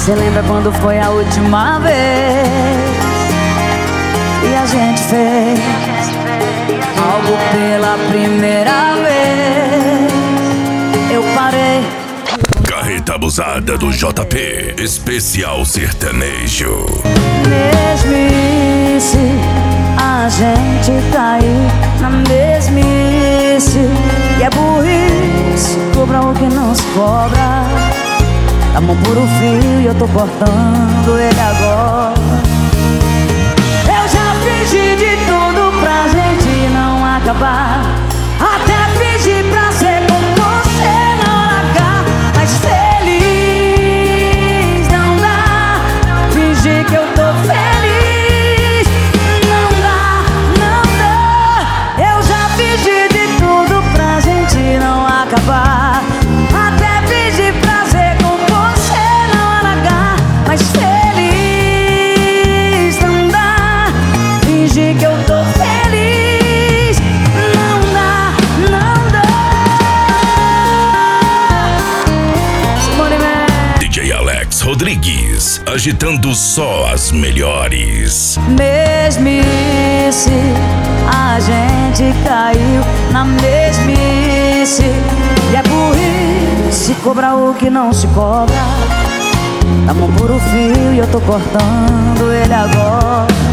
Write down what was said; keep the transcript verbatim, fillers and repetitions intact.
Cê lembra quando foi a última vez e a gente fez algo pela primeira vez? Eu parei. Carreta abusada do J P, especial sertanejo. Mesmice, a gente caiu na mesmice. E é burrice, cobra o que não se cobra. A mão por o fio e eu tô cortando ele agora. Eu já fingi de tudo pra gente não acabar. Até fingi pra ser com você na hora H. Mas feliz não dá. Fingir que eu tô feliz não dá, não dá. Eu já fingi de tudo pra gente não acabar. Até fingi pra ser com você na hora H. Mas feliz não dá. Fingir que eu tô feliz não dá, não dá. Simone Man. D J Alex Rodrigues, agitando só as melhores. Mesmice, a gente caiu na mesmice. E é burrice, cobra o que não se cobra. Tá mão por o fio e eu tô cortando ele agora.